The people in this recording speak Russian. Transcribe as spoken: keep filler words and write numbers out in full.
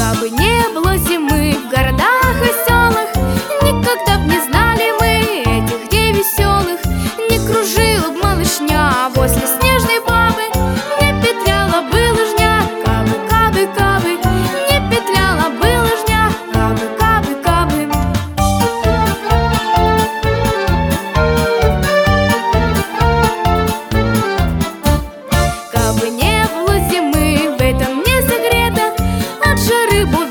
Кабы не было зимы в городах и селах, никогда б не знали мы этих дней веселых. Не кружила б малышня возле снежной бабы, не петляла бы лыжня, кабы, кабы, кабы, не петляла бы лыжня, кабы, кабы, кабы. Кабы не было зимы в этом не согрето, от жары будут